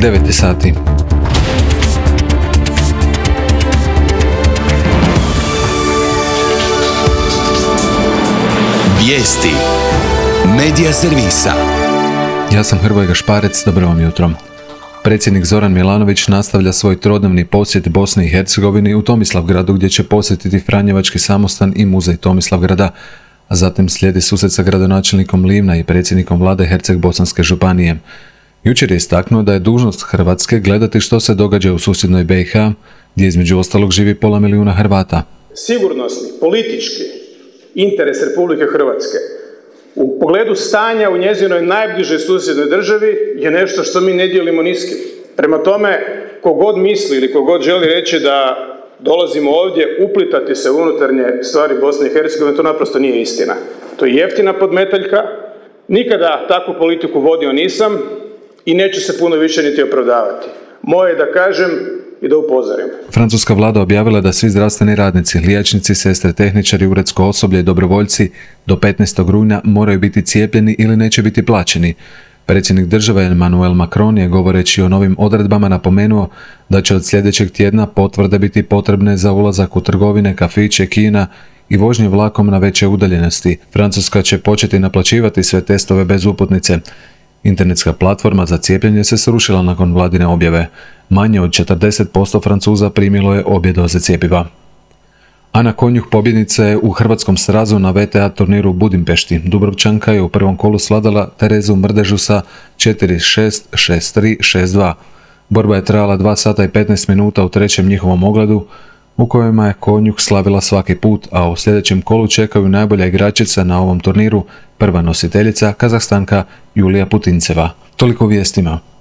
9 sati. Vijesti Medija servisa. Ja sam Hrvoje Gašparec, dobro vam jutro. Predsjednik Zoran Milanović nastavlja svoj trodnevni posjet Bosni i Hercegovini u Tomislavgradu, gdje će posjetiti Franjevački samostan i muzej Tomislavgrada, a zatim slijedi susret sa gradonačelnikom Livna i predsjednikom vlade Herceg-Bosanske županije. Jučer je istaknuo da je dužnost Hrvatske gledati što se događa u susjednoj BiH, gdje između ostalog živi 500 000 Hrvata. Sigurnosni, politički interes Republike Hrvatske u pogledu stanja u njezinoj najbližoj susjednoj državi je nešto što mi ne dijelimo ni s kim. Prema tome, kogod misli ili kogod želi reći da dolazimo ovdje uplitati se u unutarnje stvari Bosne i Hercegovine, to naprosto nije istina. To je jeftina podmetaljka, nikada takvu politiku vodio nisam i neću se puno više niti opravdavati. Moje je da kažem i da upozorim. Francuska vlada objavila da svi zdravstveni radnici, liječnici, sestre, tehničari, uredsko osoblje i dobrovoljci do 15. rujna moraju biti cijepljeni ili neće biti plaćeni. Predsjednik države Emmanuel Macron je, govoreći o novim odredbama, napomenuo da će od sljedećeg tjedna potvrde biti potrebne za ulazak u trgovine, kafiće, kina i vožnje vlakom na veće udaljenosti. Francuska će početi naplaćivati sve testove bez uputnice. Internetska platforma za cijepljenje se srušila nakon vladine objave. Manje od 40% Francuza primilo je obje doze cjepiva. Ana Konjuh pobjednica je u hrvatskom srazu na VTA turniru u Budimpešti. Dubrovčanka je u prvom kolu svladala Terezu Mrdežu sa 4-6, 6-3, 6-2. Borba je trajala 2 sata i 15 minuta u trećem njihovom ogledu, u kojima je Konjuh slavila svaki put, a u sljedećem kolu čekaju najbolja igračica na ovom turniru, prva nositeljica, Kazahstanka Julija Putinceva. Toliko vijestima.